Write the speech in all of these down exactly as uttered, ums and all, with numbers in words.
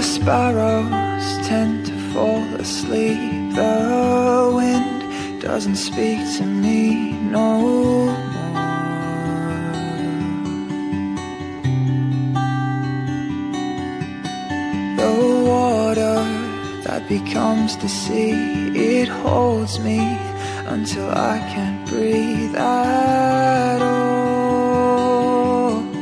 sparrows tend to fall asleep. The wind doesn't speak to me no more. The water that becomes the sea, it holds me until I can't breathe at all.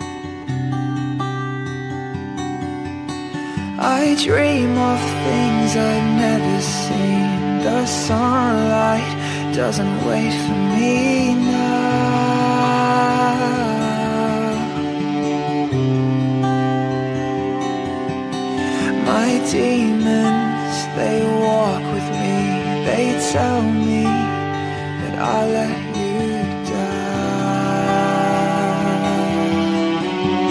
I dream of things I've never seen. The sunlight doesn't wait for me now. My demons, they walk with me. They tell me that I let you down.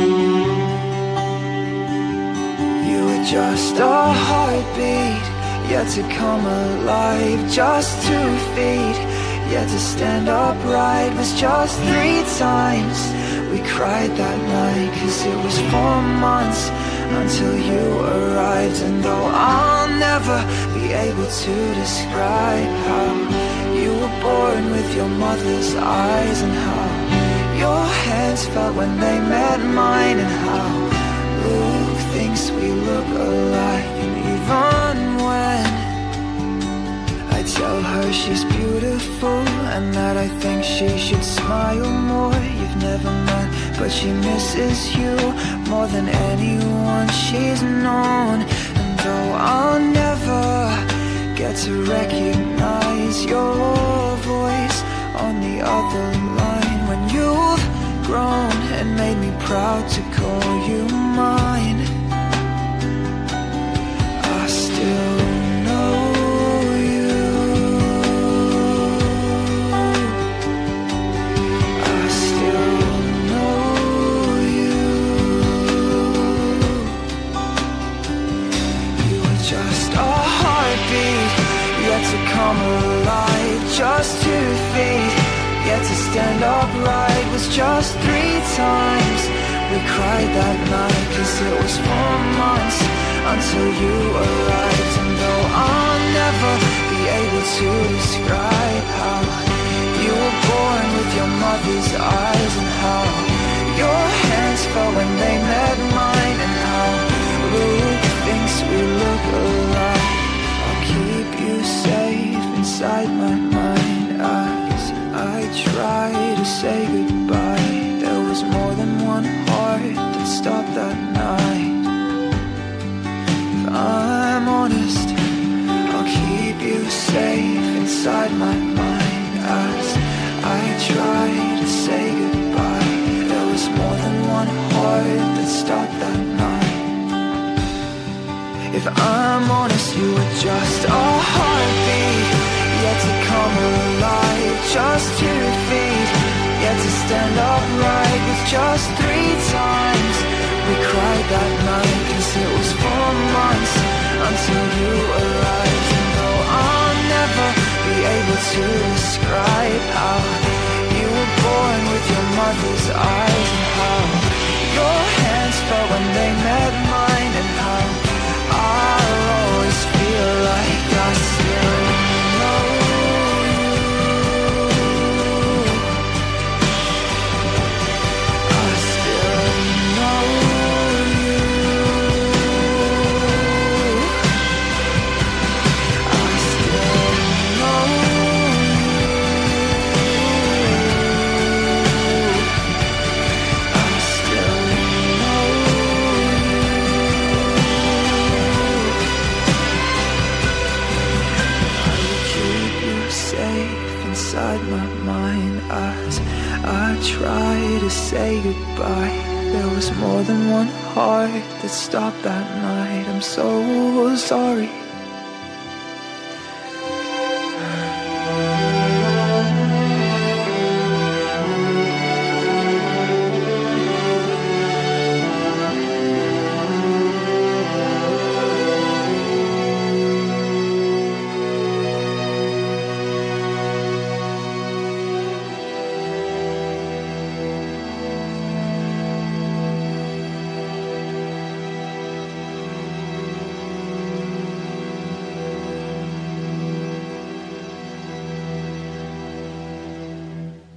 You were just a heartbeat, yet to come alive. Just two feet, yet to stand upright. Was just three times we cried that night, 'cause it was four months until you arrived. And though I'll never be able to describe how you were born with your mother's eyes, and how your hands felt when they met mine, and how Luke thinks we look alike. And even when I tell her she's beautiful and that I think she should smile more, you've never met, but she misses you more than anyone she's known. And though I'll never get to recognize your voice on the other line, when you've grown and made me proud to call you mine, I still know you. I still know you. You were just a heartbeat, yet to come alive. Just two feet, yet to stand upright. Was just three times we cried that night, 'cause it was four months until you arrived. And though I'll never be able to describe how you were born with your mother's eyes, and how your hands felt when they met mine, and how Luke thinks we look alike, I'll keep you safe inside my mind as I try to say goodbye. There was more than one heart that stopped that night. If I'm honest, I'll keep you safe inside my mind as I try to say goodbye. There was more than one heart that stopped that night. If I'm honest, you were just a heartbeat, yet to come alive. Just two feet, yet to stand upright. With just three times we cried that night, 'cause it was four months until you arrived. And though I'll never be able to describe how you were born with your mother's eyes, and how your hands felt when they met mine, and how I'll always feel like I still know you. I still know you. I still know you. I still know inside my mind as I try to say goodbye. There was more than one heart that stopped that night. I'm so sorry.